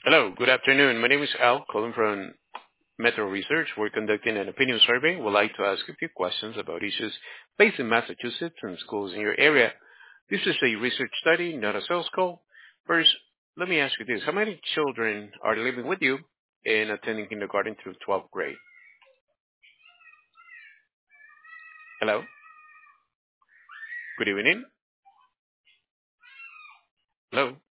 Hello, good afternoon. My name is Al, calling from Metro Research. We're conducting an opinion survey. We'd like to ask a few questions about issues based in Massachusetts and schools in your area. This is a research study, not a sales call. First, let me ask you this. How many children are living with you and attending kindergarten through 12th grade? Hello, good evening. Hello.